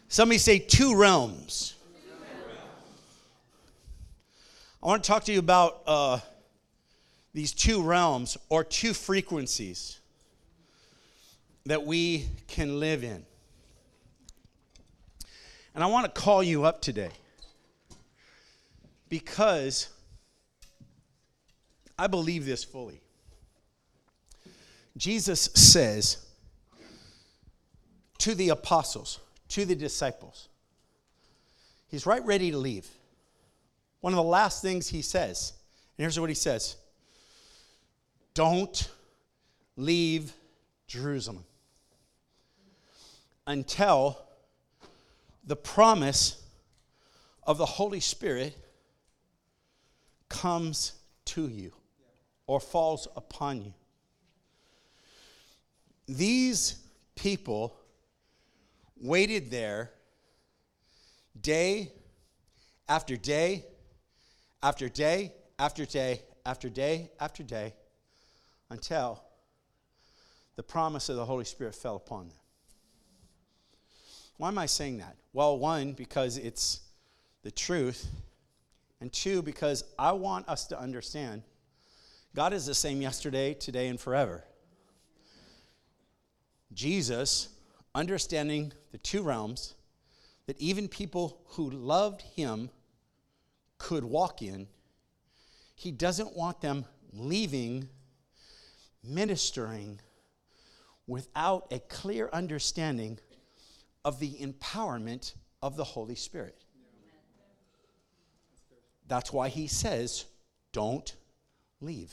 Somebody say two realms. I want to talk to you about these two realms or two frequencies that we can live in. And I want to call you up today because I believe this fully. Jesus says to the apostles, to the disciples, he's right ready to leave. One of the last things he says, and here's what he says: don't leave Jerusalem until the promise of the Holy Spirit comes to you or falls upon you. These people waited there day after day after day after day after day after day until the promise of the Holy Spirit fell upon them. Why am I saying that? Well, one, because it's the truth, and two, because I want us to understand God is the same yesterday, today, and forever. Jesus, understanding the two realms that even people who loved him could walk in, he doesn't want them leaving, ministering, without a clear understanding of the empowerment of the Holy Spirit. That's why he says, don't leave.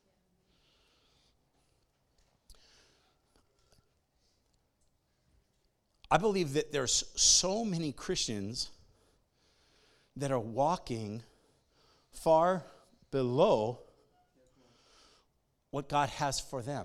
I believe that there's so many Christians that are walking far below what God has for them.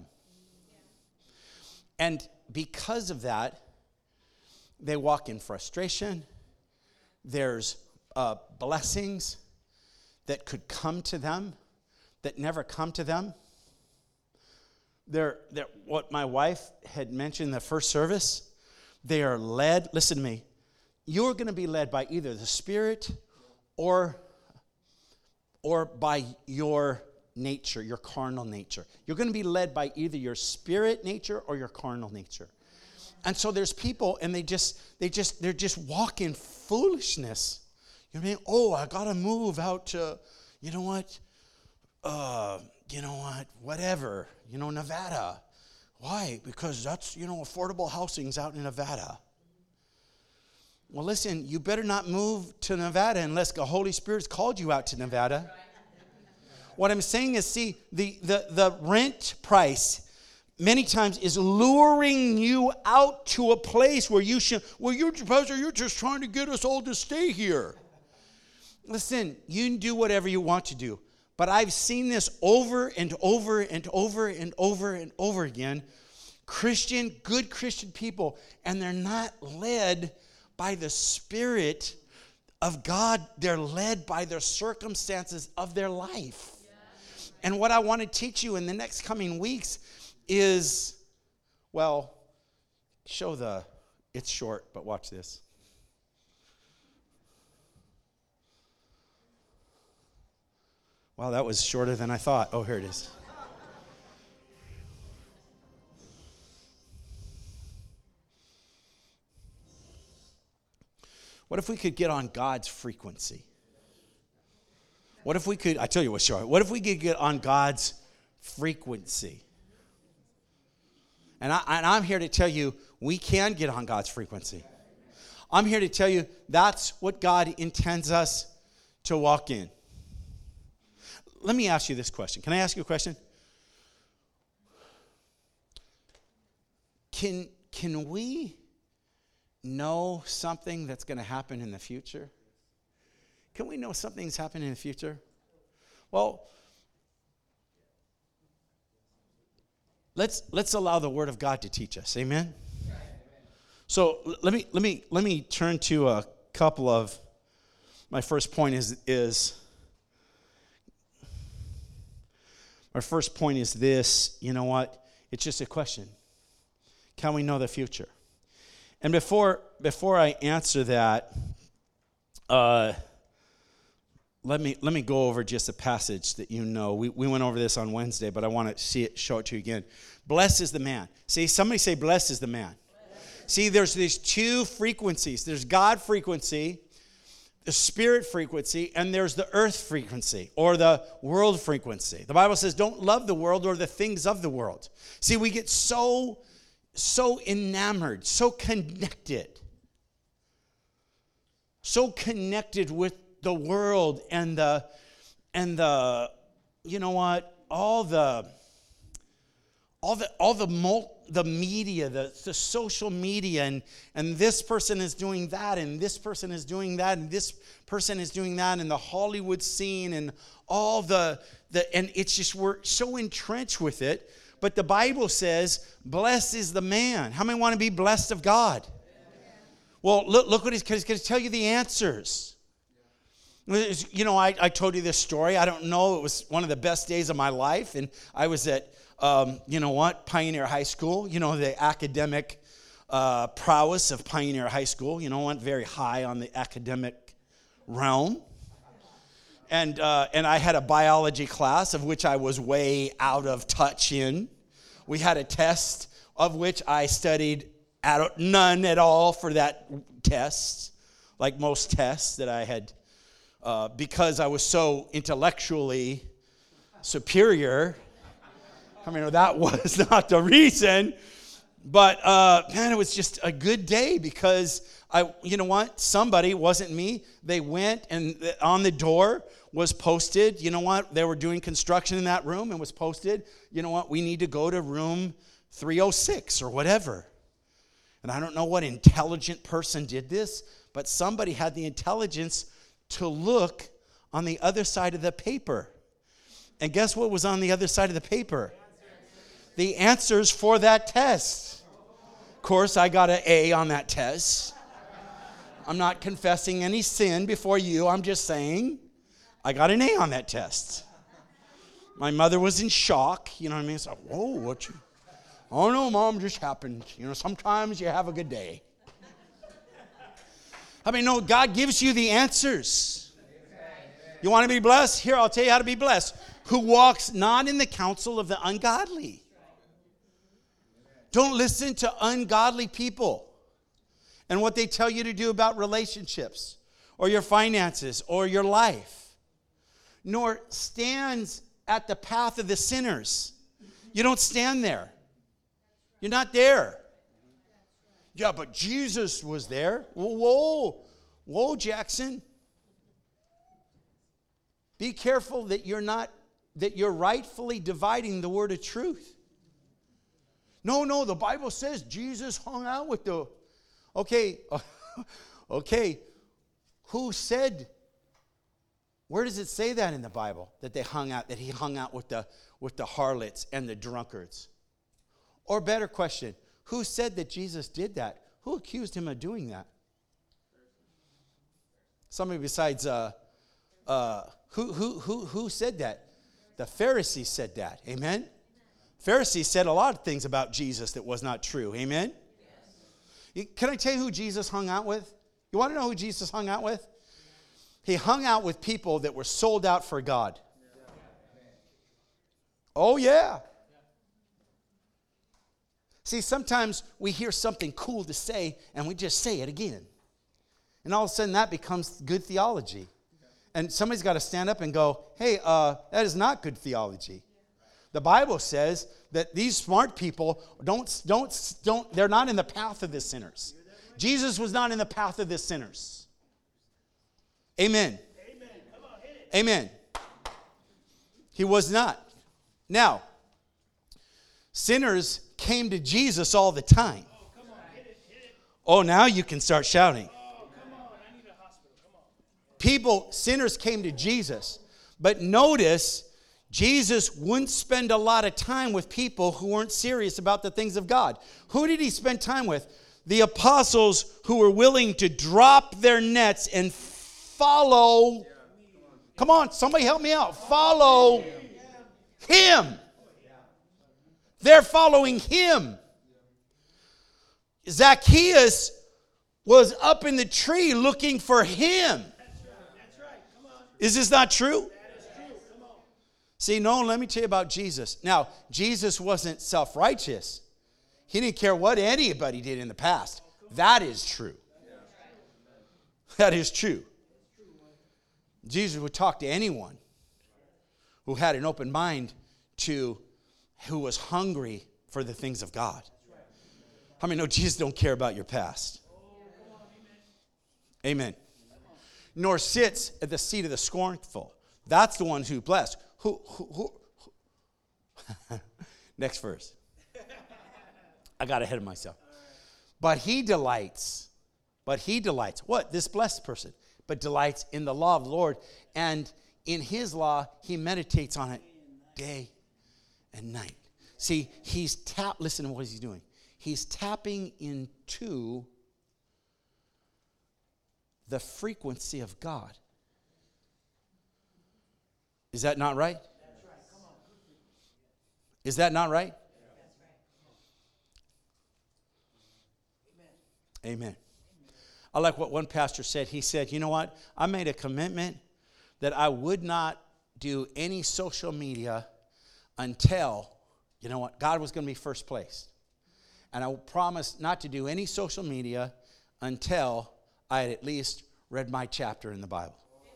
And because of that, they walk in frustration. There's blessings that could come to them that never come to them. They're what my wife had mentioned in the first service. They are led, listen to me, you're going to be led by either the Spirit or by your nature, your carnal nature. You're going to be led by either your spirit nature or your carnal nature. And so there's people, and they're just walking foolishness. You know what I mean? Oh, I got to move out to, whatever, Nevada. Why? Because that's, affordable housing's out in Nevada. Well, listen, you better not move to Nevada unless the Holy Spirit's called you out to Nevada. What I'm saying is, see, the rent price many times is luring you out to a place where you're just trying to get us all to stay here. Listen, you can do whatever you want to do. But I've seen this over and over and over and over and over again. Good Christian people, and they're not led by the Spirit of God. They're led by the circumstances of their life. Yeah. And what I want to teach you in the next coming weeks is, it's short, but watch this. Wow, that was shorter than I thought. Oh, here it is. What if we could get on God's frequency? What if we could, I tell you what's short. What if we could get on God's frequency? And I'm here to tell you, we can get on God's frequency. I'm here to tell you, that's what God intends us to walk in. Let me ask you this question. Can I ask you a question? Can we know something that's going to happen in the future? Can we know something's happening in the future? Well, let's allow the Word of God to teach us. Amen. So let me turn to a couple of. My first point is our first point is this. You know what? It's just a question. Can we know the future? And before I answer that, let me go over just a passage that you know. We went over this on Wednesday, but I want to show it to you again. Blessed is the man. See, somebody say, blessed is the man. Blessed. See, there's these two frequencies. There's God frequency, the spirit frequency, and there's the earth frequency or the world frequency. The Bible says, don't love the world or the things of the world. See, we get so enamored, so connected with the world and the you know what, all the media, the social media, and this person is doing that, and this person is doing that, and this person is doing that, and the Hollywood scene, and all the and it's just, we're so entrenched with it. But the Bible says, blessed is the man. How many want to be blessed of God? Amen. Well, look what he's going to tell you the answers. You know, I told you this story. I don't know. It was one of the best days of my life. And I was at, you know what, Pioneer High School. You know, the academic prowess of Pioneer High School. You know, went very high on the academic realm. And I had a biology class of which I was way out of touch in. We had a test of which I studied none at all for that test, like most tests that I had, because I was so intellectually superior. I mean, that was not the reason. But, man, it was just a good day because you know what? Somebody, wasn't me, they went and on the door was posted, you know what? They were doing construction in that room and was posted, you know what? We need to go to room 306 or whatever. And I don't know what intelligent person did this, but somebody had the intelligence to look on the other side of the paper. And guess what was on the other side of the paper? The answers for that test. Of course, I got an A on that test. I'm not confessing any sin before you. I'm just saying I got an A on that test. My mother was in shock. You know what I mean? It's like, whoa, what you? Oh, no, Mom, just happened. You know, sometimes you have a good day. I mean, no, God gives you the answers. You want to be blessed? Here, I'll tell you how to be blessed. Who walks not in the counsel of the ungodly. Don't listen to ungodly people and what they tell you to do about relationships or your finances or your life. Nor stands at the path of the sinners. You don't stand there. You're not there. Yeah, but Jesus was there. Whoa, Jackson. Be careful that you're rightfully dividing the word of truth. No, the Bible says Jesus hung out with the... Okay, who said... Where does it say that in the Bible? That he hung out with the harlots and the drunkards? Or better question, who said that Jesus did that? Who accused him of doing that? Somebody besides, who said that? The Pharisees said that. Amen? Pharisees said a lot of things about Jesus that was not true. Amen? Yes. Can I tell you who Jesus hung out with? You want to know who Jesus hung out with? He hung out with people that were sold out for God. Oh, yeah. See, sometimes we hear something cool to say, and we just say it again. And all of a sudden, that becomes good theology. And somebody's got to stand up and go, hey, that is not good theology. The Bible says that these smart people they're not in the path of the sinners. Jesus was not in the path of the sinners. Amen. Amen. Come on, hit it. Amen. He was not. Now, sinners came to Jesus all the time. Oh, come on, hit it. Oh, now you can start shouting. Oh, come on, I need a hospital. Come on. Sinners came to Jesus. But notice, Jesus wouldn't spend a lot of time with people who weren't serious about the things of God. Who did he spend time with? The apostles who were willing to drop their nets and follow. Come on, somebody help me out. Follow him. They're following him. Zacchaeus was up in the tree looking for him. That's right. Come on. Is this not true? That is true. Come on. See, no, let me tell you about Jesus. Now, Jesus wasn't self-righteous. He didn't care what anybody did in the past. That is true. That is true. Jesus would talk to anyone who had an open mind to, who was hungry for the things of God. How many know Jesus don't care about your past? Amen. Nor sits at the seat of the scornful. That's the one who blessed. Who? Next verse. I got ahead of myself. But he delights. What? This blessed person. But delights in the law of the Lord. And in his law, he meditates on it day and night. See, listen to what he's doing. He's tapping into the frequency of God. Is that not right? That's right. Come on. Is that not right? That's right. Amen. Amen. I like what one pastor said. He said, you know what? I made a commitment that I would not do any social media until, you know what, God was going to be first place. And I promised not to do any social media until I had at least read my chapter in the Bible.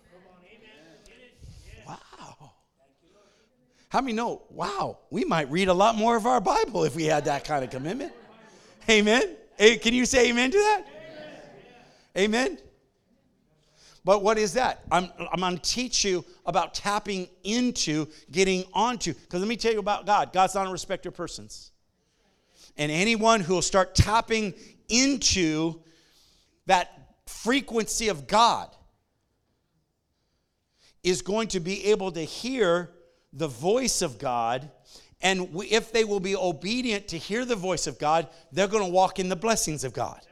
Wow. How many know, wow, we might read a lot more of our Bible if we had that kind of commitment. Amen. Hey, can you say amen to that? Amen. But what is that? I'm going to teach you about tapping into, getting onto. Because let me tell you about God. God's not a respecter of persons. And anyone who will start tapping into that frequency of God is going to be able to hear the voice of God. And if they will be obedient to hear the voice of God, they're going to walk in the blessings of God.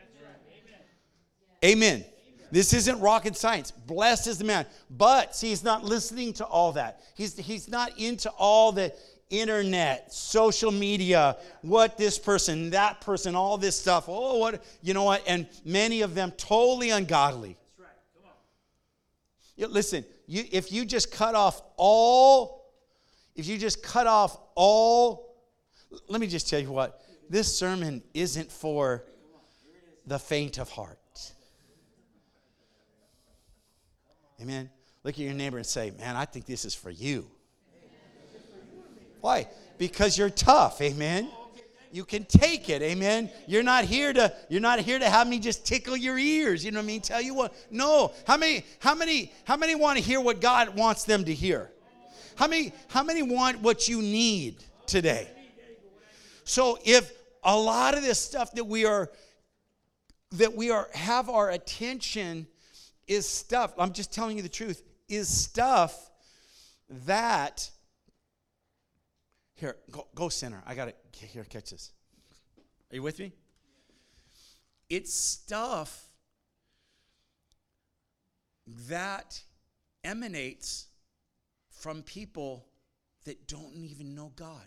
Amen. This isn't rocket science. Blessed is the man. But, see, he's not listening to all that. He's not into all the internet, social media, what this person, that person, all this stuff. Oh, what, you know what? And many of them totally ungodly. That's right. Come on. Listen, if you just cut off all, let me just tell you what. This sermon isn't for the faint of heart. Amen. Look at your neighbor and say, man, I think this is for you. Why? Because you're tough. Amen. You can take it. Amen. You're not here to have me just tickle your ears. You know what I mean? Tell you what. No. How many want to hear what God wants them to hear? How many want what you need today? So if a lot of this stuff that we have our attention is stuff, I'm just telling you the truth, is stuff that, here, go center. I got it. Here, catch this. Are you with me? It's stuff that emanates from people that don't even know God.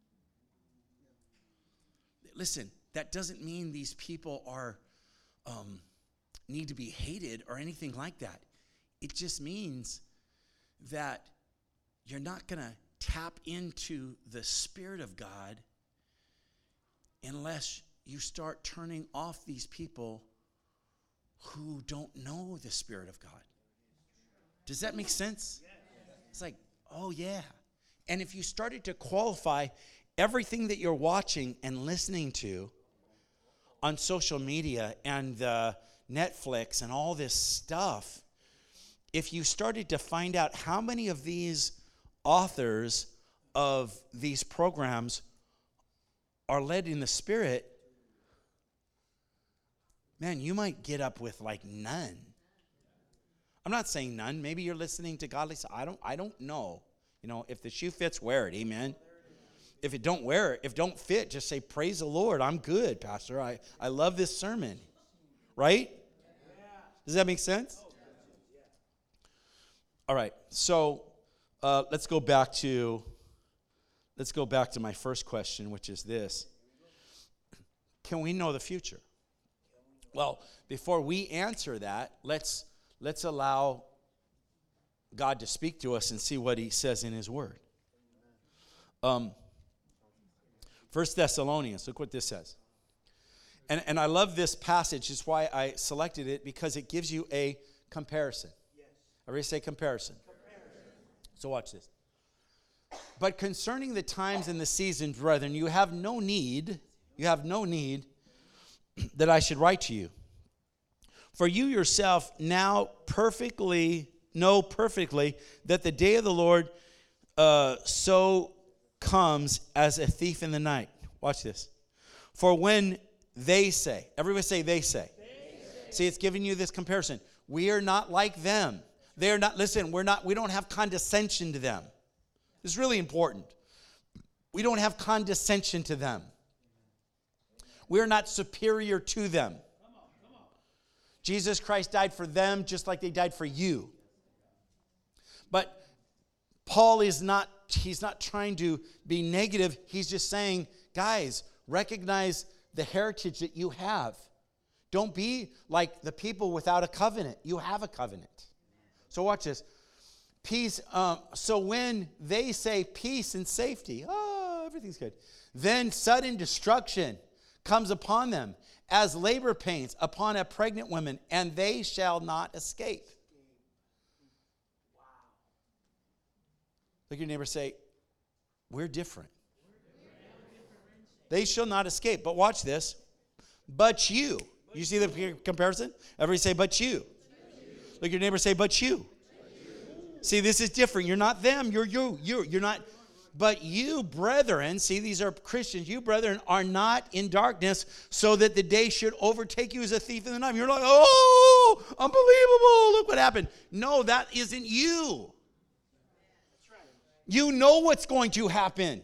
Listen, that doesn't mean these people are need to be hated or anything like that. It just means that you're not going to tap into the Spirit of God unless you start turning off these people who don't know the Spirit of God. Does that make sense? It's like, oh yeah. And if you started to qualify everything that you're watching and listening to on social media and the Netflix and all this stuff, if you started to find out how many of these authors of these programs are led in the Spirit, man, you might get up with like none. I'm not saying none. Maybe you're listening to godly. I don't know. You know, if the shoe fits, wear it. Amen. If it don't wear it, if don't fit, just say, praise the Lord. I'm good, Pastor. I love this sermon. Right? Does that make sense? All right. So let's go back to my first question, which is this. Can we know the future? Well, before we answer that, let's allow God to speak to us and see what he says in his word. 1 Thessalonians, look what this says. And I love this passage. It's why I selected it, because it gives you a comparison. Yes. Everybody say comparison. So watch this. But concerning the times and the seasons, brethren, you have no need that I should write to you. For you yourself now know perfectly that the day of the Lord so comes as a thief in the night. Watch this. For when they say, everybody say they say. See, it's giving you this comparison. We are not like them. They are not, listen, we don't have condescension to them. This is really important. We don't have condescension to them. We are not superior to them. Jesus Christ died for them just like they died for you. But Paul he's not trying to be negative. He's just saying, guys, recognize the heritage that you have. Don't be like the people without a covenant. You have a covenant. So watch this. Peace. So when they say peace and safety, everything's good, then sudden destruction comes upon them as labor pains upon a pregnant woman, and they shall not escape. Wow. Look at your neighbor, say, we're different. They shall not escape. But watch this. But you. You see the comparison? Everybody say, but you. Look at your neighbor, say, but you. See, this is different. You're not them. You're you. You're not. But you, brethren, see, these are Christians. You, brethren, are not in darkness, so that the day should overtake you as a thief in the night. You're like, oh, unbelievable. Look what happened. No, that isn't you. You know what's going to happen.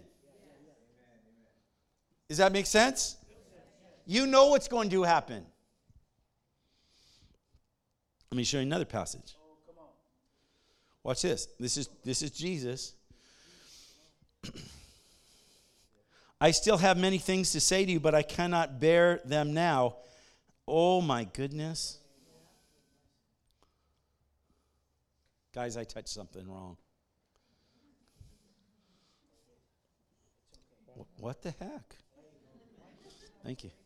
Does that make sense? You know what's going to happen. Let me show you another passage. Watch this. This is Jesus. I still have many things to say to you, but I cannot bear them now. Oh my goodness. Guys, I touched something wrong. What the heck? Thank you.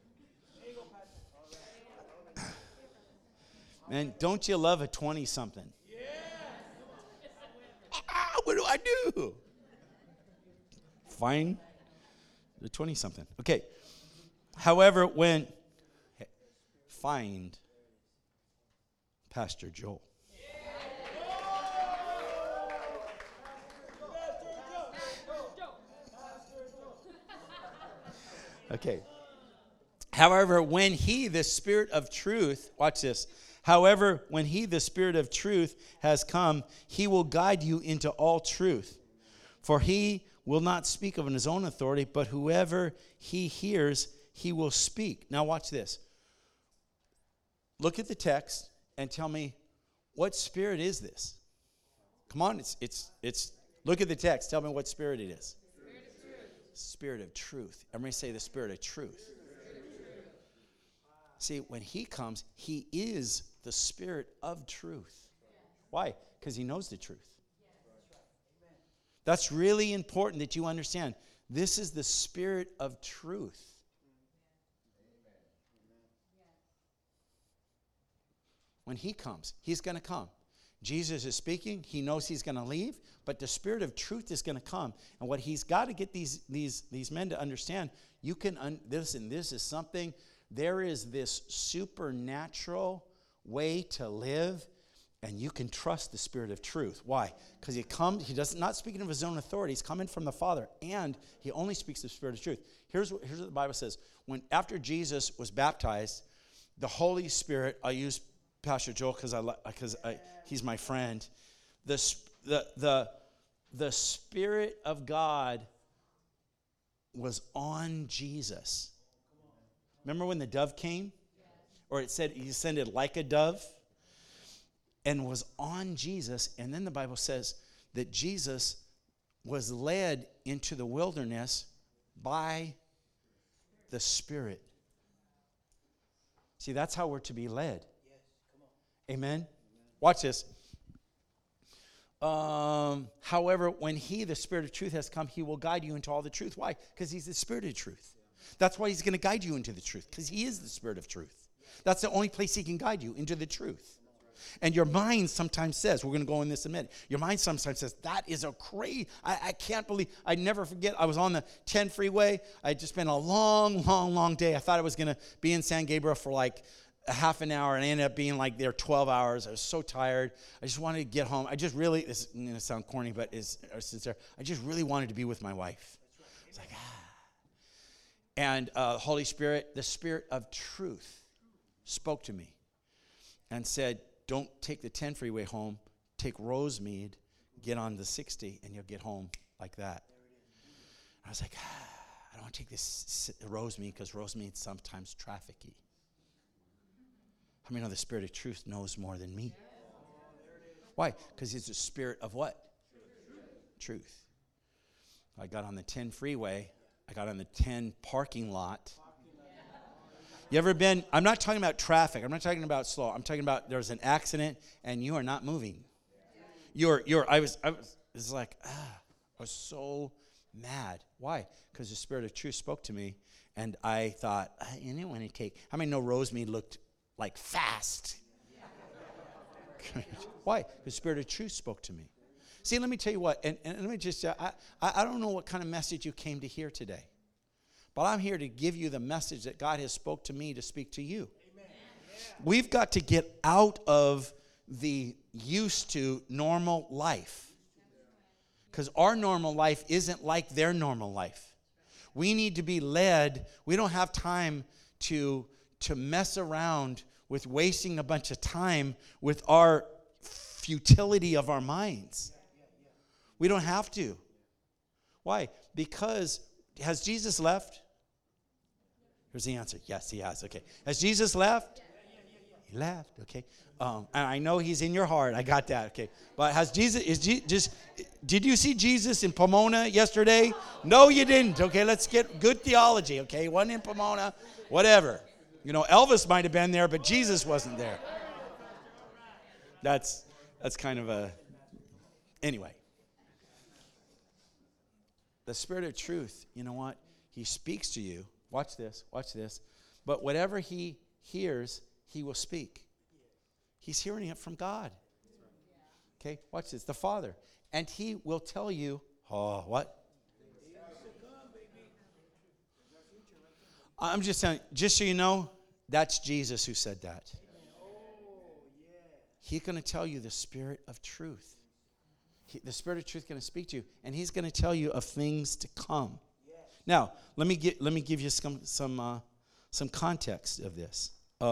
Man, don't you love a 20-something? What do I do? Find the 20-something. Okay. However, find Pastor Joel. Okay. However, when he, the Spirit of truth, watch this. However, when he, the Spirit of truth, has come, he will guide you into all truth. For he will not speak of his own authority, but whoever he hears, he will speak. Now watch this. Look at the text and tell me, what spirit is this? Come on, it's. Look at the text. Tell me what spirit it is. Spirit of truth. Everybody say the Spirit of truth. See, when he comes, he is the Spirit of truth. Why? Because he knows the truth. That's really important that you understand. This is the Spirit of truth. When he comes, he's going to come. Jesus is speaking. He knows he's going to leave, but the Spirit of truth is going to come. And what he's got to get these men to understand, you can listen. This is something. There is this supernatural way to live, and you can trust the Spirit of truth. Why? Because he does not speaking of his own authority. He's coming from the Father, and he only speaks the Spirit of truth. Here's what the Bible says. After Jesus was baptized, the Holy Spirit, I use Pastor Joel because he's my friend. The Spirit of God was on Jesus. Remember when the dove came? Or it said he descended like a dove and was on Jesus. And then the Bible says that Jesus was led into the wilderness by the Spirit. See, that's how we're to be led. Amen? Watch this. However, when he, the Spirit of truth, has come, he will guide you into all the truth. Why? Because he's the Spirit of truth. That's why he's going to guide you into the truth, because he is the Spirit of truth. That's the only place he can guide you, into the truth. And your mind sometimes says, we're going to go in this in a minute, your mind sometimes says, that is a crazy, I can't believe, I never forget, I was on the 10 freeway. I had just been a long day. I thought I was going to be in San Gabriel for like a half an hour, and I ended up being like there 12 hours. I was so tired. I just wanted to get home. I just really, this is going to sound corny, but it's sincere. I just really wanted to be with my wife. It's like, And Holy Spirit, the Spirit of truth, spoke to me and said, don't take the 10 freeway home. Take Rosemead, get on the 60, and you'll get home like that. I was like, I don't want to take this Rosemead, because Rosemead's sometimes trafficky. How many know the Spirit of truth knows more than me? Why? Because he's the Spirit of what? Truth. I got on the 10 freeway. I got on the 10 parking lot. You ever been, I'm not talking about traffic. I'm not talking about slow. I'm talking about there's an accident and you are not moving. I was so mad. Why? Because the Spirit of truth spoke to me, and I thought, I didn't want to take, how many know Rosemead looked like fast? Why? The Spirit of truth spoke to me. See, let me tell you what, and let me just, I don't know what kind of message you came to hear today. But I'm here to give you the message that God has spoke to me to speak to you. Amen. We've got to get out of the used to normal life. Because our normal life isn't like their normal life. We need to be led. We don't have time to mess around with wasting a bunch of time with our futility of our minds. We don't have to. Why? Because has Jesus left? Here's the answer. Yes, he has. Okay. Has Jesus left? He left. Okay. And I know he's in your heart. I got that. Okay. But has Jesus, did you see Jesus in Pomona yesterday? No, you didn't. Okay. Let's get good theology. Okay. Wasn't in Pomona. Whatever. You know, Elvis might have been there, but Jesus wasn't there. That's kind of a, anyway. The Spirit of truth, you know what? He speaks to you. Watch this. But whatever he hears, he will speak. He's hearing it from God. Okay, watch this. The Father. And he will tell you, what? I'm just saying, just so you know, that's Jesus who said that. He's going to tell you the Spirit of truth. The Spirit of truth is going to speak to you, and he's going to tell you of things to come. Now, let me give you some context of this.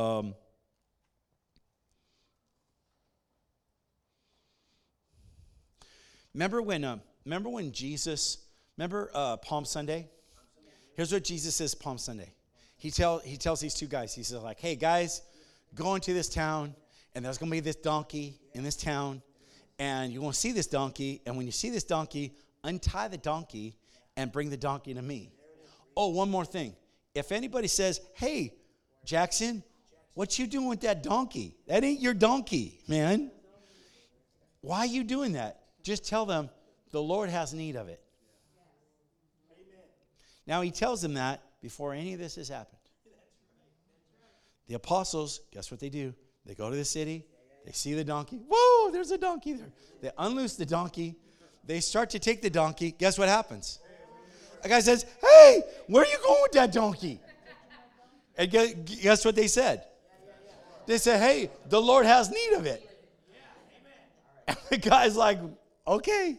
Remember when Jesus? Remember Palm Sunday? Here's what Jesus says Palm Sunday. He tells these two guys. He says like, "Hey guys, go into this town, and there's going to be this donkey in this town, and you're going to see this donkey. And when you see this donkey, untie the donkey." And bring the donkey to me. Oh, one more thing. If anybody says, "Hey, Jackson, what you doing with that donkey? That ain't your donkey, man. Why are you doing that?" Just tell them the Lord has need of it. Now, he tells them that before any of this has happened. The apostles, guess what they do? They go to the city. They see the donkey. Whoa, there's a donkey there. They unloose the donkey. They start to take the donkey. Guess what happens? A guy says, "Hey, where are you going with that donkey?" And guess what they said? They said, "Hey, the Lord has need of it." And the guy's like, "Okay."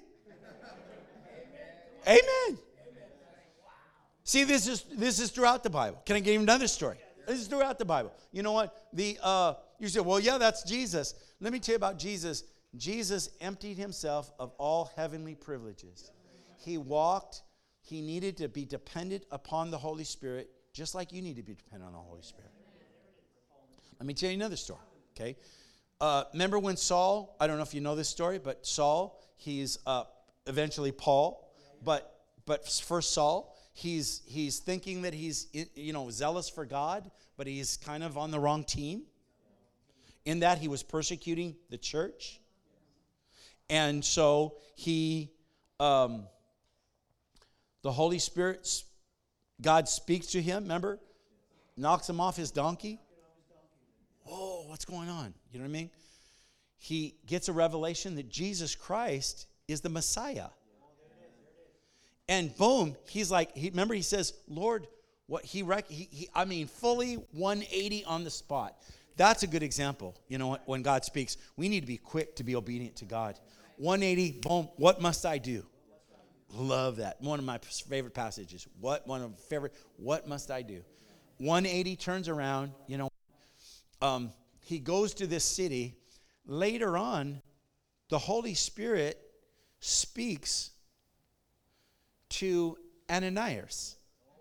Amen. See, this is throughout the Bible. Can I give you another story? This is throughout the Bible. You know what? You say, "Well, yeah, that's Jesus." Let me tell you about Jesus. Jesus emptied himself of all heavenly privileges. He walked. He needed to be dependent upon the Holy Spirit, just like you need to be dependent on the Holy Spirit. Let me tell you another story, okay? Remember when Saul, I don't know if you know this story, but Saul, he's eventually Paul, but first Saul, he's thinking that he's zealous for God, but he's kind of on the wrong team. In that he was persecuting the church. And so the Holy Spirit, God speaks to him, remember? Knocks him off his donkey. Whoa, what's going on? You know what I mean? He gets a revelation that Jesus Christ is the Messiah. And boom, he's like, remember he says, Lord, what fully 180 on the spot. That's a good example. You know, when God speaks, we need to be quick to be obedient to God. 180, boom, what must I do? Love that. One of my favorite passages. What must I do? 180 turns around, he goes to this city. Later on, the Holy Spirit speaks to Ananias.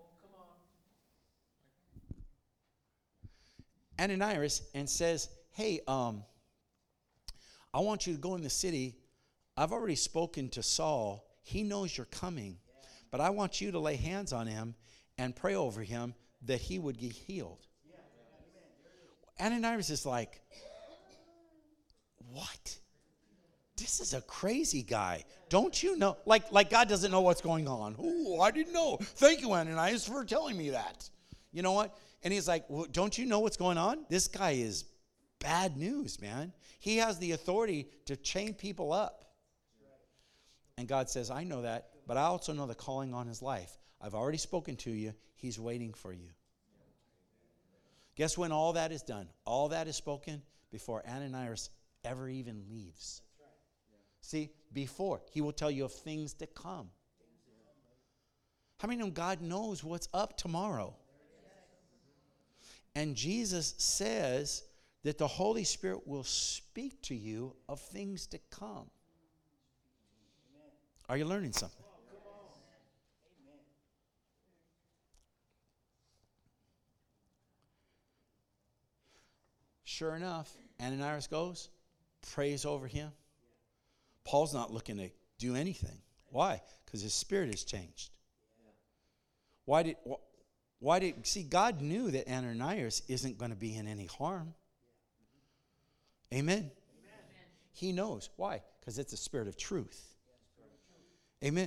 Ananias and says, hey, I want you to go in the city. I've already spoken to Saul. He knows you're coming. But I want you to lay hands on him and pray over him that he would get healed. Ananias is like, what? This is a crazy guy. Don't you know? Like God doesn't know what's going on. Oh, I didn't know. Thank you, Ananias, for telling me that. You know what? And he's like, well, don't you know what's going on? This guy is bad news, man. He has the authority to chain people up. And God says, I know that, but I also know the calling on his life. I've already spoken to you. He's waiting for you. Guess when all that is done? All that is spoken before Ananias ever even leaves. See, before, he will tell you of things to come. How many know God knows what's up tomorrow? And Jesus says that the Holy Spirit will speak to you of things to come. Are you learning something? Sure enough, Ananias goes, prays over him. Paul's not looking to do anything. Why? Because his spirit has changed. Why did see, God knew that Ananias isn't going to be in any harm. Amen. He knows. Why? Because it's a spirit of truth. Amen.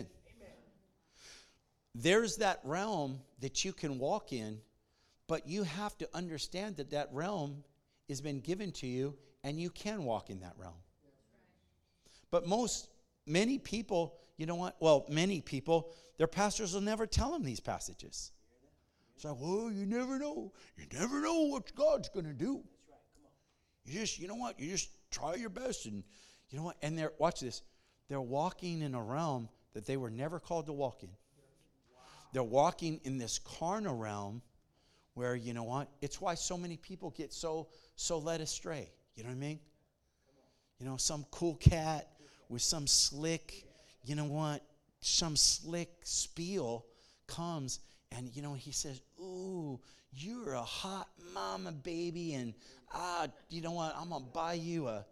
There's that realm that you can walk in, but you have to understand that that realm has been given to you and you can walk in that realm. But many people, you know what? Well, many people, their pastors will never tell them these passages. It's like, well, you never know. You never know what God's going to do. You just, you know what? You just try your best. And you know what? And watch this. They're walking in a realm that they were never called to walk in. They're walking in this carnal realm where, you know what? It's why so many people get so led astray. You know what I mean? You know, some cool cat with some slick, you know what? Some slick spiel comes and, you know, he says, ooh, you're a hot mama, baby. And, you know what? I'm going to buy you a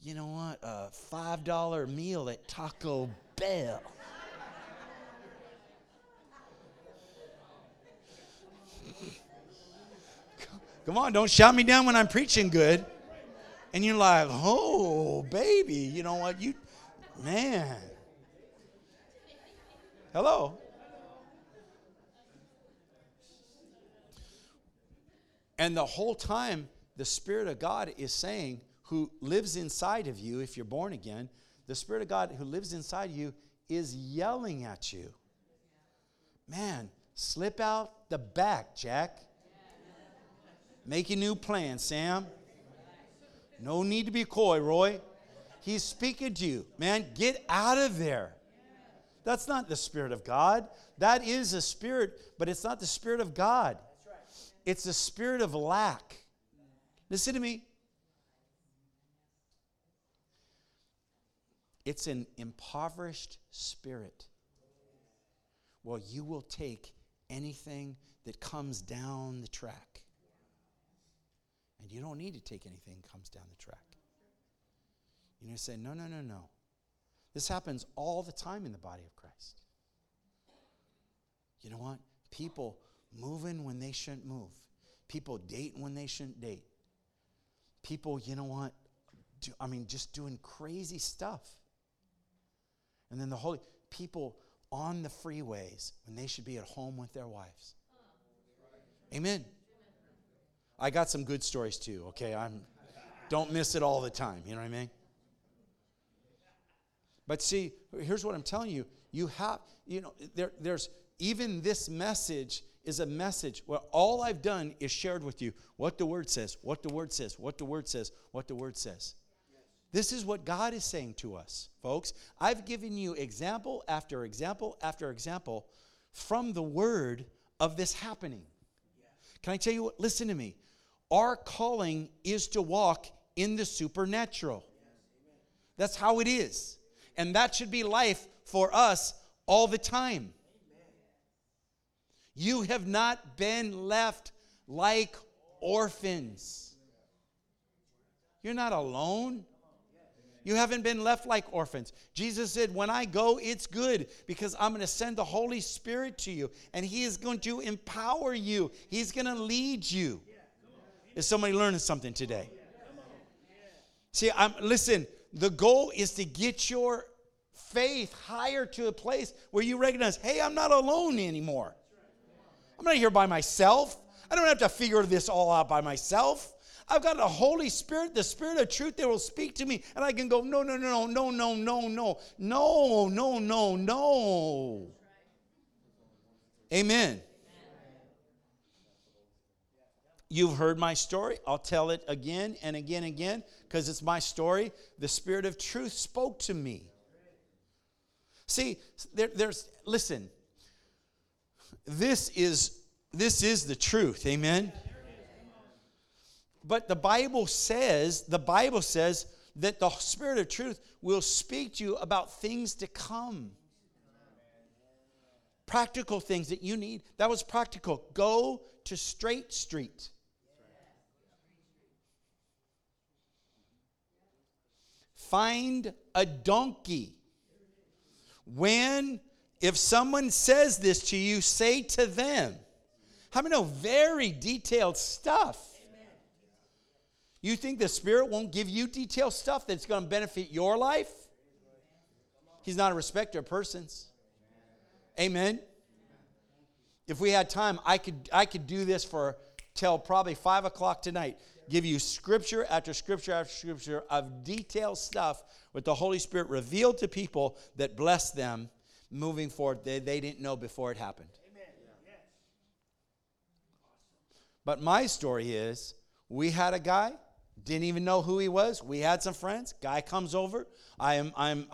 $5 meal at Taco Bell. Come on, don't shout me down when I'm preaching good. And you're like, oh, baby, you know what? Man. Hello. And the whole time, the Spirit of God is saying, who lives inside of you, if you're born again, the Spirit of God who lives inside of you is yelling at you. Man, slip out the back, Jack. Make a new plan, Sam. No need to be coy, Roy. He's speaking to you. Man, get out of there. That's not the Spirit of God. That is a spirit, but it's not the Spirit of God. It's the spirit of lack. Listen to me. It's an impoverished spirit. Well, you will take anything that comes down the track. And you don't need to take anything that comes down the track. You need to say, no. This happens all the time in the body of Christ. You know what? People moving when they shouldn't move. People dating when they shouldn't date. People, you know what? Just doing crazy stuff. And then people on the freeways when they should be at home with their wives. Amen. I got some good stories too, okay? Don't miss it all the time, you know what I mean? But see, here's what I'm telling you. There's even this message is a message where all I've done is shared with you what the Word says, what the Word says, what the Word says, what the Word says. This is what God is saying to us, folks. I've given you example after example after example from the Word of this happening. Can I tell you what? Listen to me. Our calling is to walk in the supernatural. That's how it is. And that should be life for us all the time. You have not been left like orphans. You're not alone. You haven't been left like orphans. Jesus said, when I go, it's good because I'm going to send the Holy Spirit to you. And He is going to empower you. He's going to lead you. Is somebody learning something today? See, listen, the goal is to get your faith higher to a place where you recognize, hey, I'm not alone anymore. I'm not here by myself. I don't have to figure this all out by myself. I've got the Holy Spirit, the Spirit of truth that will speak to me. And I can go, no. Amen. You've heard my story. I'll tell it again and again and again because it's my story. The Spirit of truth spoke to me. See, listen. This is the truth. Amen. But the Bible says that the Spirit of truth will speak to you about things to come. Practical things that you need. That was practical. Go to Straight Street. Find a donkey. If someone says this to you, say to them. How many know very detailed stuff? You think the Spirit won't give you detailed stuff that's going to benefit your life? He's not a respecter of persons. Amen. If we had time, I could do this till probably 5 o'clock tonight. Give you scripture after scripture after scripture of detailed stuff with the Holy Spirit revealed to people that bless them moving forward they didn't know before it happened. Amen. But my story is, we had a guy, didn't even know who he was. We had some friends. Guy comes over. You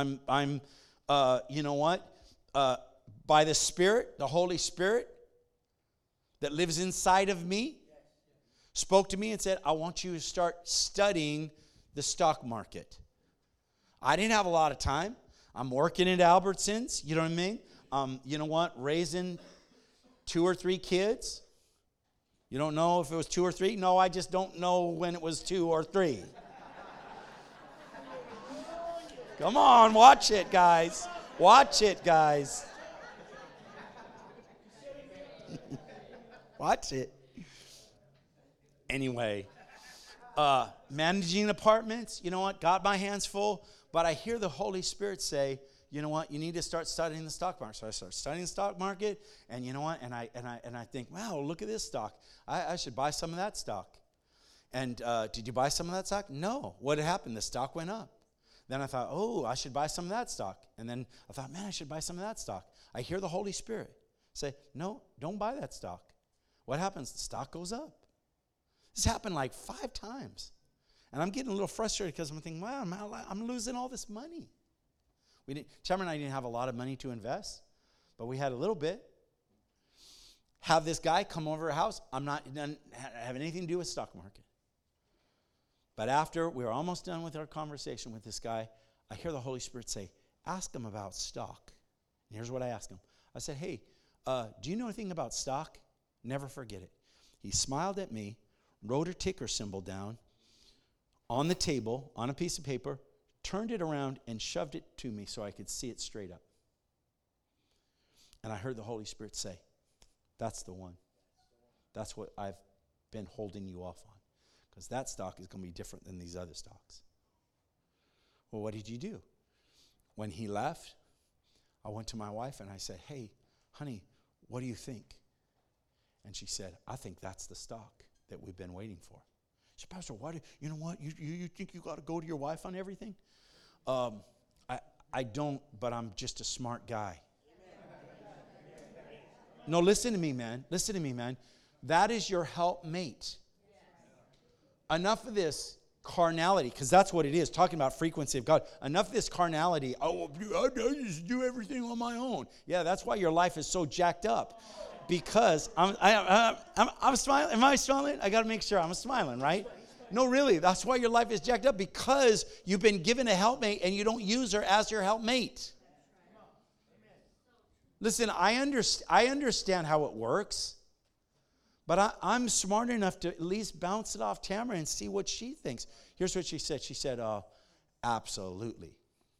know what? By the Spirit, the Holy Spirit that lives inside of me, spoke to me and said, I want you to start studying the stock market. I didn't have a lot of time. I'm working at Albertsons, you know what I mean? You know what? Raising 2 or 3 kids. You don't know if it was 2 or 3? No, I just don't know when it was 2 or 3. Come on, watch it, guys. Watch it, guys. Watch it. Anyway, managing apartments, you know what? Got my hands full, but I hear the Holy Spirit say, you know what? You need to start studying the stock market. So I start studying the stock market, and you know what? And I think, wow, look at this stock. I should buy some of that stock. And did you buy some of that stock? No. What happened? The stock went up. Then I thought, oh, I should buy some of that stock. And then I thought, man, I should buy some of that stock. I hear the Holy Spirit say, no, don't buy that stock. What happens? The stock goes up. This happened like 5 times. And I'm getting a little frustrated because I'm thinking, wow, I'm losing all this money. Chummer and I didn't have a lot of money to invest, but we had a little bit. Have this guy come over our house. I'm not having anything to do with stock market. But after we were almost done with our conversation with this guy, I hear the Holy Spirit say, ask him about stock. And here's what I asked him. I said, hey, do you know anything about stock? Never forget it. He smiled at me, wrote a ticker symbol down on the table, on a piece of paper, turned it around and shoved it to me so I could see it straight up. And I heard the Holy Spirit say, that's the one. That's what I've been holding you off on. Because that stock is going to be different than these other stocks. Well, what did you do? When he left, I went to my wife and I said, hey, honey, what do you think? And she said, I think that's the stock that we've been waiting for. She said, Pastor, why do you know what? You think you got to go to your wife on everything? I don't, but I'm just a smart guy. No, listen to me, man. Listen to me, man. That is your helpmate. Enough of this carnality, because that's what it is, talking about frequency of God. Enough of this carnality, I just do everything on my own. Yeah, that's why your life is so jacked up. Because I'm smiling. Am I smiling? I got to make sure I'm smiling, right? No, really. That's why your life is jacked up, because you've been given a helpmate and you don't use her as your helpmate. Listen, I understand how it works, but I'm smart enough to at least bounce it off Tamara and see what she thinks. Here's what she said. She said, absolutely.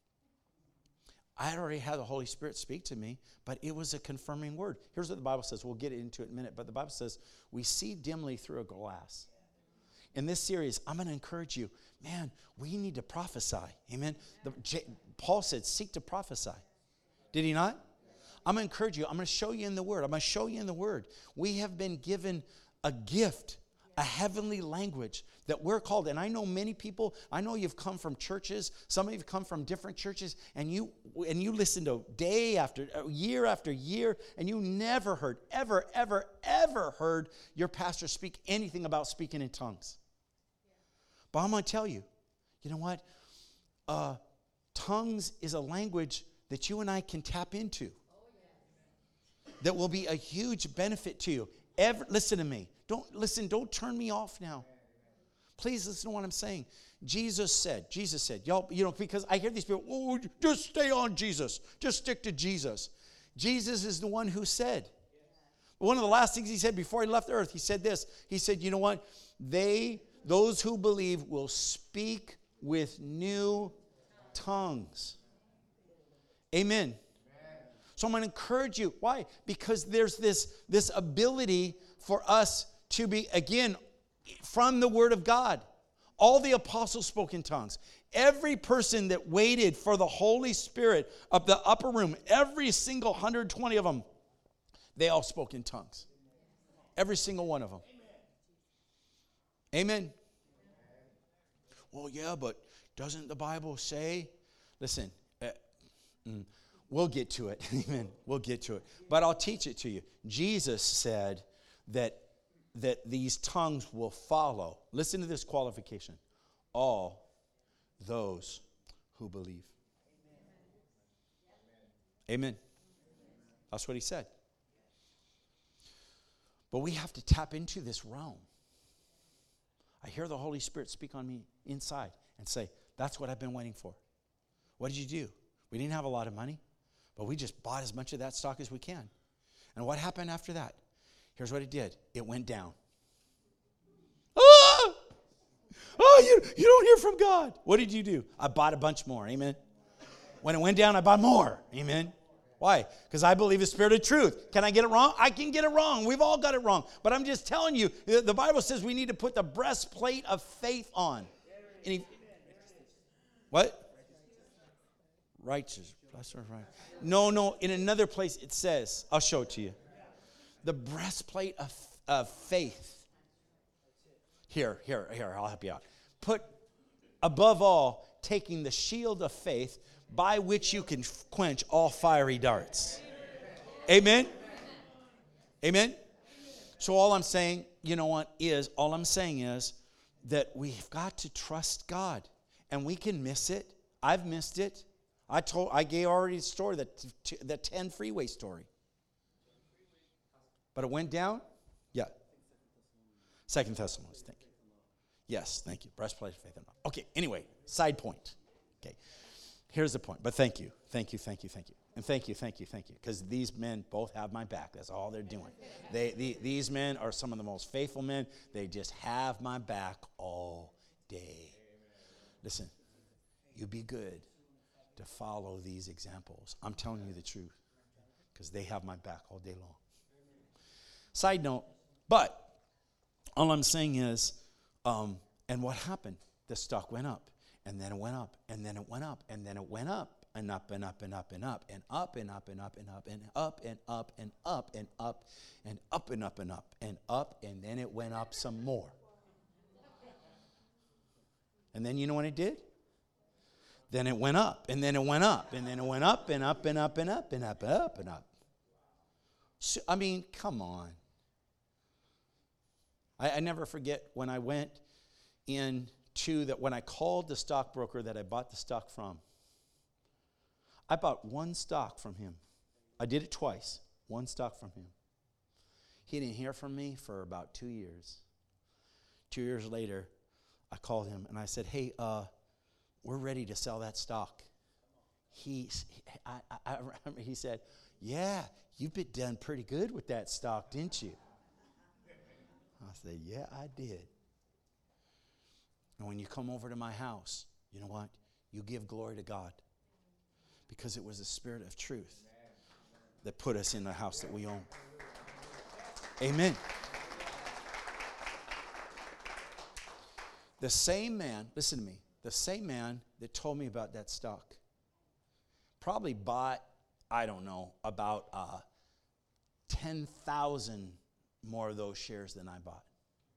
I had already had the Holy Spirit speak to me, but it was a confirming word. Here's what the Bible says. We'll get into it in a minute, but the Bible says we see dimly through a glass. In this series, I'm going to encourage you, man, we need to prophesy. Amen. Paul said, seek to prophesy. Did he not? I'm going to encourage you. I'm going to show you in the Word. I'm going to show you in the Word. We have been given a gift, a heavenly language that we're called. And I know many people, I know you've come from churches. Some of you have come from different churches, and you listen to day after year, and you never heard, ever heard your pastor speak anything about speaking in tongues. But I'm going to tell you, you know what? Tongues is a language that you and I can tap into. That will be a huge benefit to you. Listen to me. Don't turn me off now. Please listen to what I'm saying. Jesus said, y'all, because I hear these people, just stay on Jesus. Just stick to Jesus. Jesus is the one who said. One of the last things he said before he left the earth, he said this. He said, you know what? Those who believe will speak with new tongues. Amen. So I'm going to encourage you. Why? Because there's this ability for us to be, again, from the Word of God. All the apostles spoke in tongues. Every person that waited for the Holy Spirit of the upper room, every single 120 of them, they all spoke in tongues. Every single one of them. Amen. Well, yeah, but doesn't the Bible say? Listen, we'll get to it. Amen. We'll get to it. But I'll teach it to you. Jesus said that these tongues will follow. Listen to this qualification. All those who believe. Amen. That's what he said. But we have to tap into this realm. I hear the Holy Spirit speak on me inside and say, that's what I've been waiting for. What did you do? We didn't have a lot of money, but we just bought as much of that stock as we can. And what happened after that? Here's what it did. It went down. Ah! Oh, you don't hear from God. What did you do? I bought a bunch more. Amen. When it went down, I bought more. Amen. Why? Because I believe the spirit of truth. Can I get it wrong? I can get it wrong. We've all got it wrong. But I'm just telling you, the Bible says we need to put the breastplate of faith on. What? Righteous. No. In another place it says, I'll show it to you. The breastplate of faith. Here, I'll help you out. Put, above all, taking the shield of faith by which you can quench all fiery darts. Amen? Amen? So all I'm saying, all I'm saying is that we've got to trust God. And we can miss it. I've missed it. I gave already a story, the 10 freeway story. But it went down? Yeah. 2 Thessalonians, thank you. Yes, thank you. Breastplate of faith. Okay, anyway, side point. Okay, here's the point. But thank you. And thank you. Because these men both have my back. That's all they're doing. These men are some of the most faithful men. They just have my back all day. Listen, you be good to follow these examples. I'm telling you the truth. because they have my back all day long. Side note, but all I'm saying is, and what happened? The stock went up, and then it went up, and then it went up, and then it went up, and up, and up, and up, and up, and up, and up, and up, and up, and up, and up, and up, and up, and up, and up, and up, and up, and then it went up some more. And then you know what it did? Then it went up, and then it went up, and then it went up, and up, and up, and up, and up, and up, and up. So, I mean, come on. I never forget when I went into that, when I called the stockbroker that I bought the stock from. I bought one stock from him. I did it twice, one stock from him. He didn't hear from me for about 2 years. 2 years later, I called him and I said, hey, we're ready to sell that stock. He said, yeah, you've been done pretty good with that stock, didn't you? I said, yeah, I did. And when you come over to my house, you know what? You give glory to God. Because it was the Spirit of truth that put us in the house that we own. Amen. The same man, listen to me, the same man that told me about that stock probably bought, I don't know, about 10,000 more of those shares than I bought.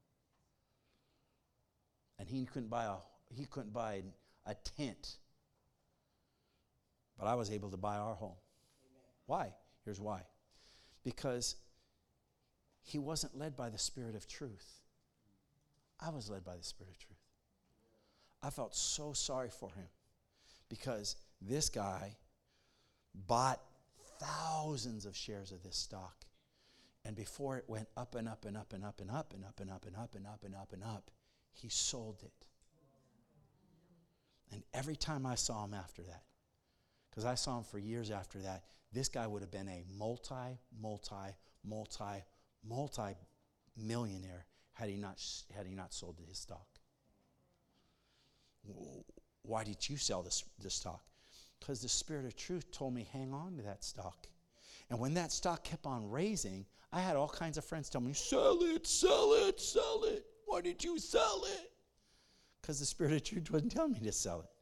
And he couldn't buy a tent. But I was able to buy our home. Why? Here's why. Because he wasn't led by the Spirit of truth. I was led by the Spirit of truth. I felt so sorry for him because this guy bought thousands of shares of this stock. And before it went up and up and up and up and up and up and up and up and up and up and up, he sold it. And every time I saw him after that, because I saw him for years after that, this guy would have been a multi-millionaire had he not sold his stock. Why did you sell this stock? Because the Spirit of truth told me, hang on to that stock. And when that stock kept on raising, I had all kinds of friends tell me, sell it, sell it, sell it. Why did you sell it? Because the Spirit of truth wasn't telling me to sell it.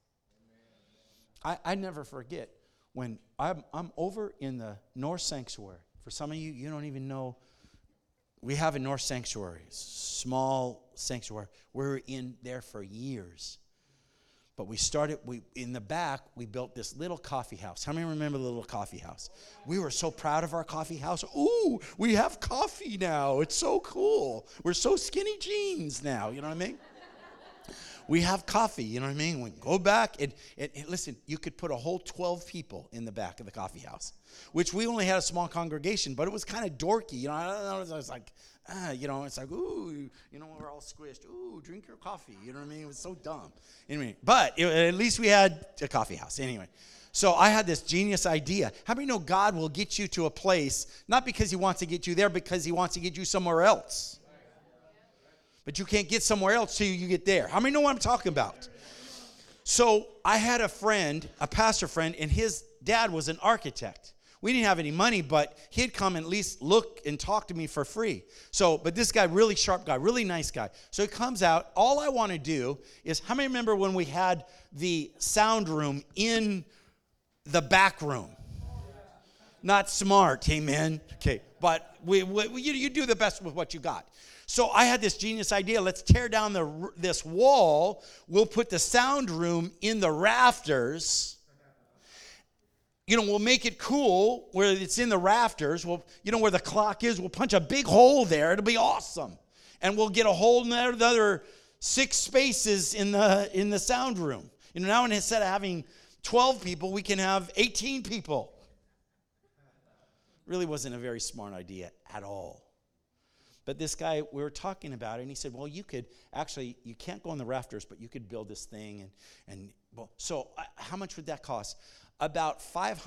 I never forget when I'm over in the North Sanctuary. For some of you, you don't even know. We have a North Sanctuary, small sanctuary. We're in there for years. But in the back, we built this little coffee house. How many remember the little coffee house? We were so proud of our coffee house. Ooh, we have coffee now. It's so cool. We're so skinny jeans now. You know what I mean? We have coffee, you know what I mean? We go back and listen, you could put a whole 12 people in the back of the coffee house, which we only had a small congregation, but it was kind of dorky. You know, I don't know, it was like, it's like, ooh, we're all squished. Ooh, drink your coffee. You know what I mean? It was so dumb. Anyway, but at least we had a coffee house. Anyway, so I had this genius idea. How many know God will get you to a place, not because he wants to get you there, because he wants to get you somewhere else? But you can't get somewhere else till you get there. How many know what I'm talking about? So I had a friend, a pastor friend, and his dad was an architect. We didn't have any money, but he'd come and at least look and talk to me for free. But this guy, really sharp guy, really nice guy. So he comes out. All I want to do is, how many remember when we had the sound room in the back room? Not smart, amen. Okay, but you do the best with what you got. So I had this genius idea. Let's tear down this wall. We'll put the sound room in the rafters. We'll make it cool where it's in the rafters. Where the clock is. We'll punch a big hole there. It'll be awesome. And we'll get a whole another 6 spaces in the sound room. Now instead of having 12 people, we can have 18 people. Really wasn't a very smart idea at all. But this guy, we were talking about it, and he said, well, you can't go on the rafters, but you could build this thing. So how much would that cost? About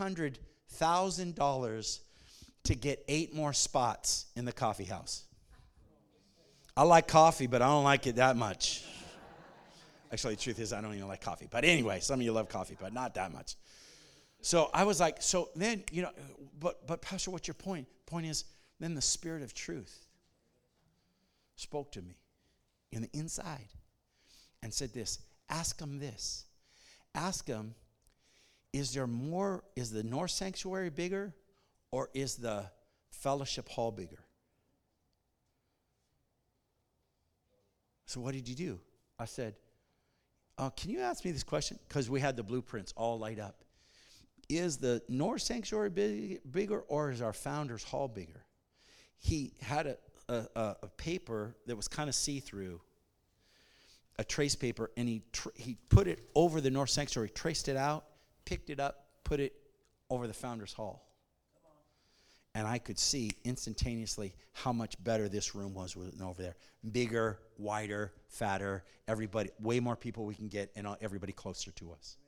$500,000 to get 8 more spots in the coffee house. I like coffee, but I don't like it that much. Actually, the truth is I don't even like coffee. But anyway, some of you love coffee, but not that much. So I was like, so then, but Pastor, what's your point? Point is, then the Spirit of truth spoke to me in the inside and said this, ask them this. Ask them, is the North Sanctuary bigger or is the fellowship hall bigger? So what did you do? I said, can you ask me this question? Because we had the blueprints all light up. Is the North Sanctuary bigger or is our Founders Hall bigger? He had a paper that was kind of see-through, a trace paper, and he put it over the North Sanctuary, traced it out, picked it up, put it over the Founders Hall. And I could see instantaneously how much better this room was than over there. Bigger, wider, fatter, everybody, way more people we can get, and everybody closer to us.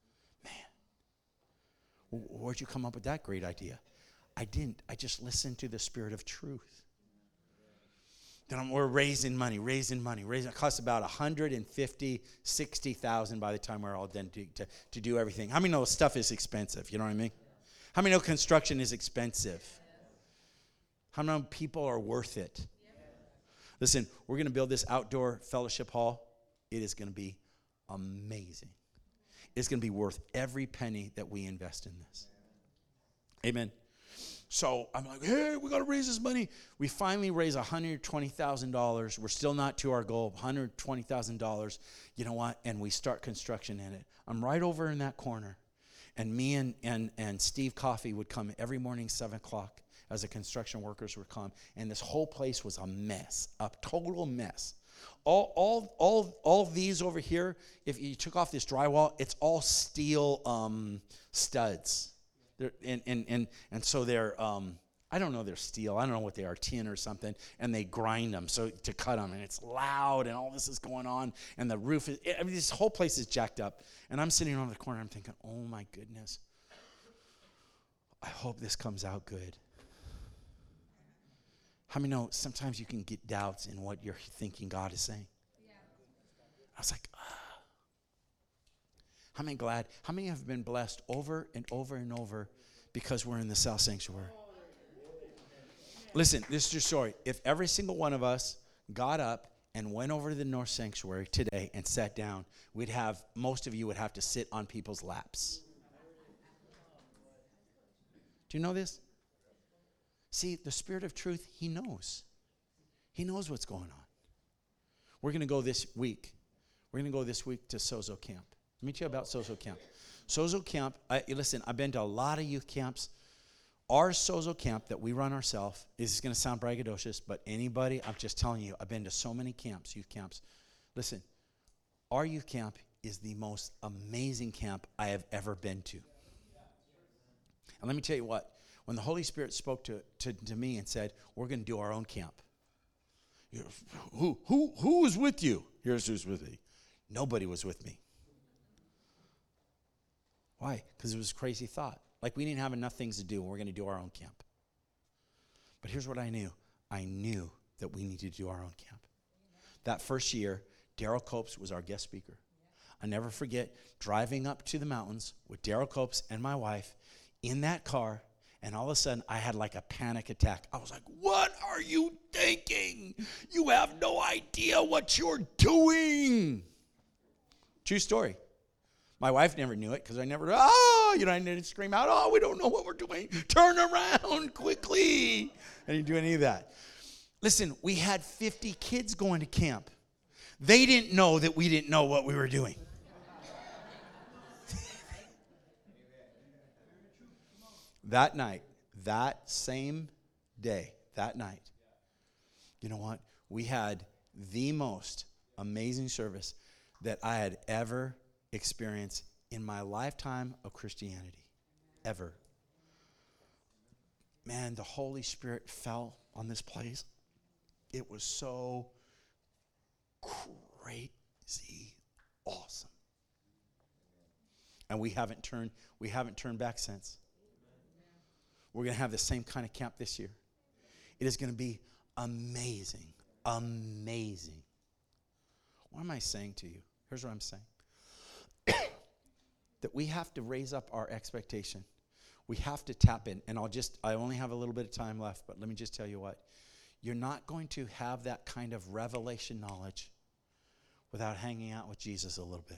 Man, where'd you come up with that great idea? I didn't. I just listened to the Spirit of truth. Then we're raising money. It costs about $150,000, $60,000 by the time we're all done to do everything. How many know stuff is expensive? You know what I mean? How many know construction is expensive? How many people are worth it? Listen, we're going to build this outdoor fellowship hall. It is going to be amazing. It's going to be worth every penny that we invest in this. Amen. So I'm like, hey, we got to raise this money. We finally raise $120,000. We're still not to our goal of $120,000. You know what? And we start construction in it. I'm right over in that corner. And me and Steve Coffey would come every morning, 7 o'clock, as the construction workers would come. And this whole place was a mess, a total mess. All these over here, if you took off this drywall, it's all steel studs. And so they're, I don't know, they're steel. I don't know what they are, tin or something. And they grind them to cut them. And it's loud and all this is going on. And the roof is, this whole place is jacked up. And I'm sitting over the corner. I'm thinking, oh my goodness. I hope this comes out good. How many know sometimes you can get doubts in what you're thinking God is saying? Yeah. I was like, How many have been blessed over and over and over because we're in the South Sanctuary? Listen, this is your story. If every single one of us got up and went over to the North Sanctuary today and sat down, most of you would have to sit on people's laps. Do you know this? See, the Spirit of truth, He knows. He knows what's going on. We're going to go this week. We're going to go this week to Sozo Camp. Let me tell you about Sozo Camp. Sozo Camp, listen, I've been to a lot of youth camps. Our Sozo Camp that we run ourselves, this is going to sound braggadocious, but anybody, I'm just telling you, I've been to so many camps, youth camps. Listen, our youth camp is the most amazing camp I have ever been to. And let me tell you what, when the Holy Spirit spoke to me and said, we're going to do our own camp. Who was with you? Here's who's with me. Nobody was with me. Why? Because it was a crazy thought. Like we didn't have enough things to do, and we're going to do our own camp. But here's what I knew. I knew that we needed to do our own camp. That first year, Daryl Copes was our guest speaker. I'll never forget driving up to the mountains with Daryl Copes and my wife in that car, and all of a sudden, I had like a panic attack. I was like, what are you thinking? You have no idea what you're doing. True story. My wife never knew it because I didn't scream out, we don't know what we're doing. Turn around quickly. I didn't do any of that. Listen, we had 50 kids going to camp. They didn't know that we didn't know what we were doing. That night, that same day, that night, you know what? We had the most amazing service that I had ever experienced in my lifetime of Christianity, ever. Man, the Holy Spirit fell on this place. It was so crazy awesome. And we haven't turned back since. We're going to have the same kind of camp this year. It is going to be amazing. Amazing. What am I saying to you? Here's what I'm saying. that we have to raise up our expectation. We have to tap in. And I only have a little bit of time left, but let me just tell you what. You're not going to have that kind of revelation knowledge without hanging out with Jesus a little bit.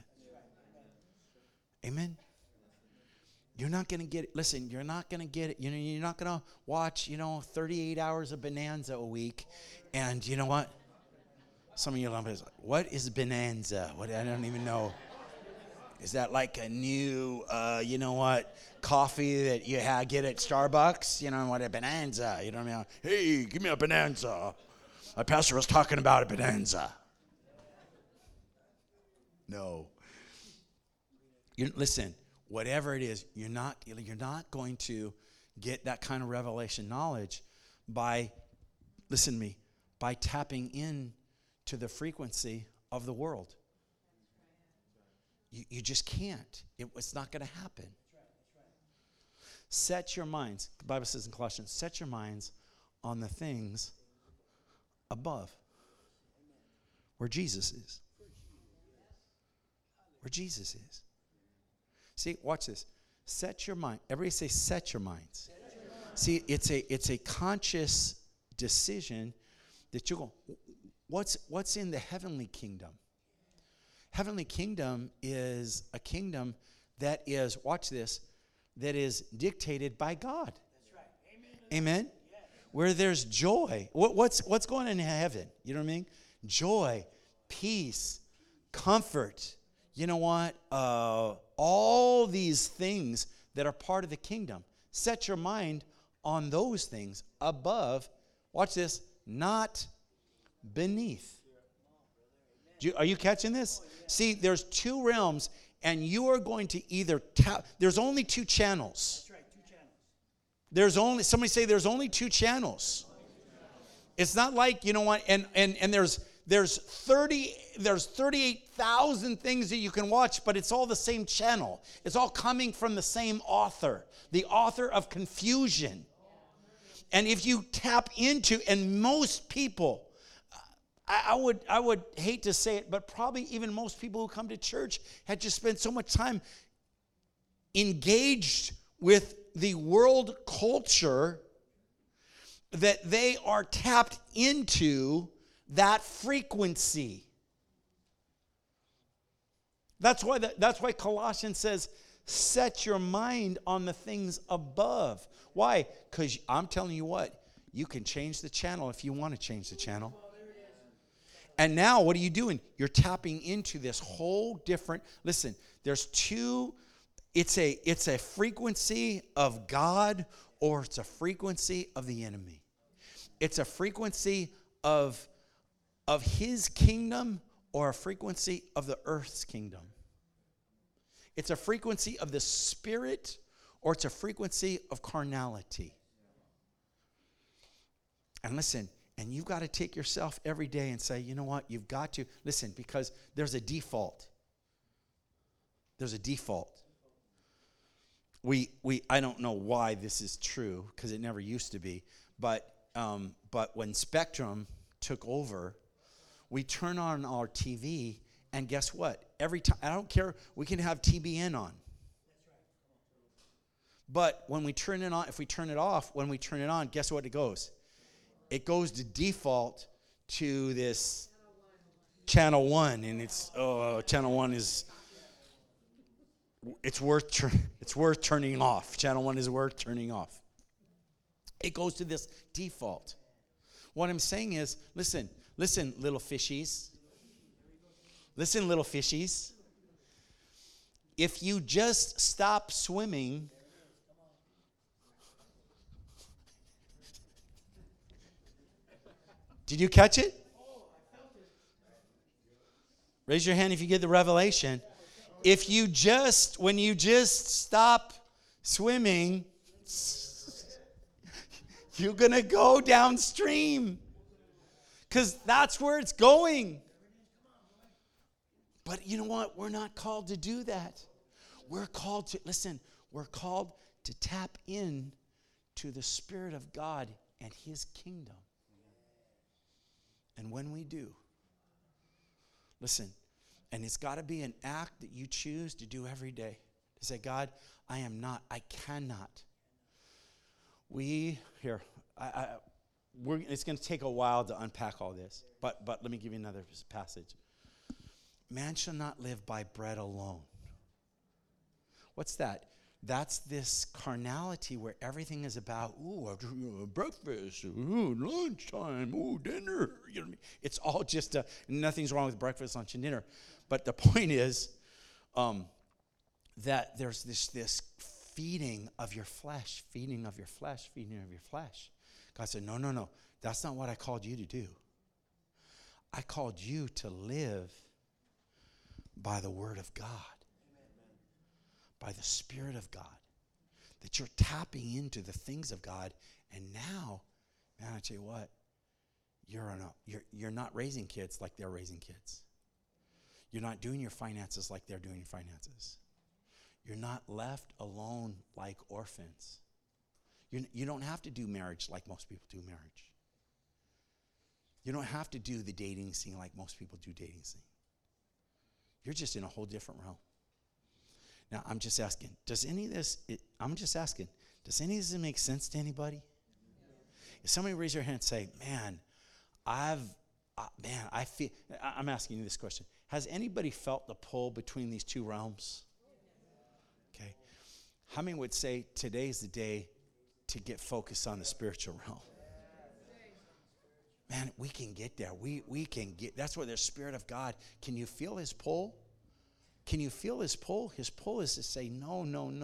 Amen? You're not going to get it. Listen, you're not going to get it. You're not going to watch, 38 hours of Bonanza a week. And you know what? Some of you are like, what is Bonanza? I don't even know. Is that like a new, coffee that you get at Starbucks? What a Bonanza. You know what I mean? Hey, give me a Bonanza. My pastor was talking about a Bonanza. No. Listen, whatever it is, you're not going to get that kind of revelation knowledge by, listen to me, by tapping in to the frequency of the world. You just can't. It's not going to happen. Set your minds, the Bible says in Colossians, set your minds on the things above, where Jesus is. Where Jesus is. See, watch this. Set your mind. Everybody say, set your minds. See, it's a conscious decision that you go, what's in the heavenly kingdom? Heavenly kingdom is a kingdom that is, watch this, that is dictated by God. That's right. Amen. Amen? Yes. Where there's joy. What's going on in heaven? You know what I mean? Joy, peace, comfort. You know what? All these things that are part of the kingdom. Set your mind on those things above. Watch this. Not beneath. Are you catching this? See, there's two realms, and you are going to either tap. There's only two channels. That's right, 2 channels. Somebody say there's only two channels. It's not like, and there's 38,000 things that you can watch, but it's all the same channel. It's all coming from the same author, the author of confusion. And if you tap into, and most people, I would hate to say it, but probably even most people who come to church had just spent so much time engaged with the world culture that they are tapped into that frequency. That's why Colossians says, set your mind on the things above. Why? Because I'm telling you what, you can change the channel if you want to change the channel. And now what are you doing? You're tapping into this whole different, listen, there's two, it's a frequency of God, or it's a frequency of the enemy. It's a frequency of his kingdom, or a frequency of the earth's kingdom. It's a frequency of the spirit, or it's a frequency of carnality. And listen, and you've got to take yourself every day and say, you know what, you've got to, listen, because there's a default. There's a default. I don't know why this is true, because it never used to be, but when Spectrum took over, we turn on our TV, and guess what? Every time, I don't care, we can have TBN on. But when we turn it on, if we turn it off, when we turn it on, guess what it goes? It goes to default to this channel 1, and it's channel 1 is it's worth turning off. Channel 1 is worth turning off. It goes to this default. What I'm saying is, listen, little fishies. Listen, little fishies. If you just stop swimming, did you catch it? Raise your hand if you get the revelation. When you just stop swimming, you're going to go downstream. Because that's where it's going. But you know what? We're not called to do that. We're called to tap in to the Spirit of God and His kingdom. And when we do, listen, and it's got to be an act that you choose to do every day. To say, God, I am not. I cannot. It's going to take a while to unpack all this, but let me give you another passage. Man shall not live by bread alone. What's that? That's this carnality where everything is about, breakfast, lunchtime, dinner. You know what I mean? It's all just, nothing's wrong with breakfast, lunch, and dinner. But the point is that there's this feeding of your flesh, feeding of your flesh. God said, no, that's not what I called you to do. I called you to live by the word of God, by the Spirit of God, that you're tapping into the things of God. And now, man, I tell you what, you're not raising kids like they're raising kids. You're not doing your finances like they're doing your finances. You're not left alone like orphans. You don't have to do marriage like most people do marriage. You don't have to do the dating scene like most people do dating scene. You're just in a whole different realm. Now, I'm just asking, does any of this make sense to anybody? If somebody raise their hand and say, I'm asking you this question. Has anybody felt the pull between these two realms? Okay. How many would say today's the day to get focused on the spiritual realm? Man, we can get there. We can get, that's where the Spirit of God, can you feel his pull? Can you feel his pull? His pull is to say, no,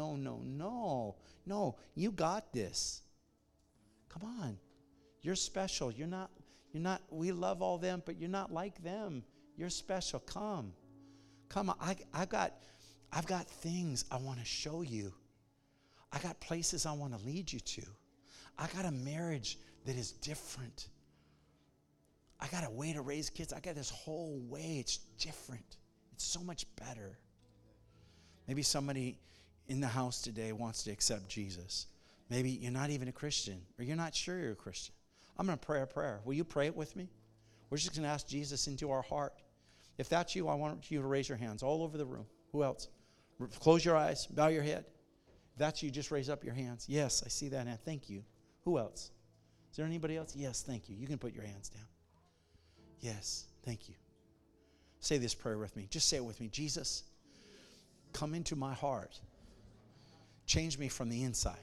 you got this. Come on. You're special. You're not, we love all them, but you're not like them. You're special. Come on. I've got things I want to show you. I got places I want to lead you to. I got a marriage that is different. I got a way to raise kids. I got this whole way. It's different. It's so much better. Maybe somebody in the house today wants to accept Jesus. Maybe you're not even a Christian, or you're not sure you're a Christian. I'm going to pray a prayer. Will you pray it with me? We're just going to ask Jesus into our heart. If that's you, I want you to raise your hands all over the room. Who else? Close your eyes. Bow your head. If that's you, just raise up your hands. Yes, I see that hand. Thank you. Who else? Is there anybody else? Yes, thank you. You can put your hands down. Yes, thank you. Say this prayer with me. Just say it with me. Jesus, come into my heart. Change me from the inside.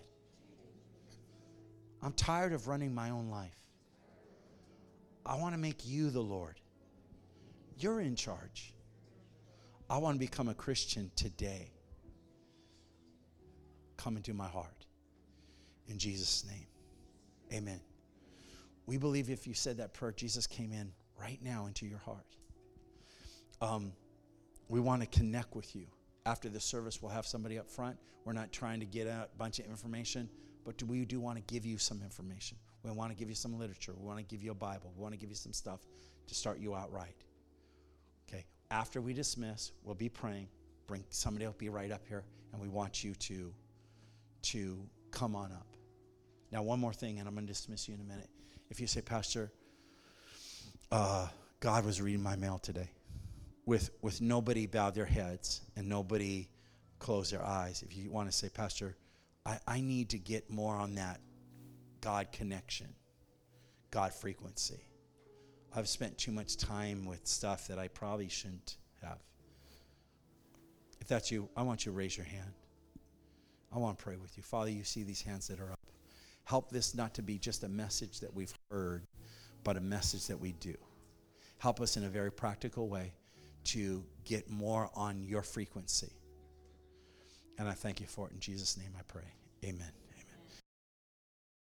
I'm tired of running my own life. I want to make you the Lord. You're in charge. I want to become a Christian today. Come into my heart. In Jesus' name, amen. We believe if you said that prayer, Jesus came in right now into your heart. We want to connect with you. After the service, we'll have somebody up front. We're not trying to get a bunch of information, but we do want to give you some information. We want to give you some literature. We want to give you a Bible. We want to give you some stuff to start you out right. Okay. After we dismiss, we'll be praying. Somebody will be right up here, and we want you to come on up. Now, one more thing, and I'm going to dismiss you in a minute. If you say, Pastor, God was reading my mail today, with nobody bowed their heads and nobody closed their eyes. If you want to say, Pastor, I need to get more on that God connection, God frequency. I've spent too much time with stuff that I probably shouldn't have. If that's you, I want you to raise your hand. I want to pray with you. Father, you see these hands that are up. Help this not to be just a message that we've heard, but a message that we do. Help us in a very practical way to get more on your frequency. And I thank you for it. In Jesus' name I pray. Amen.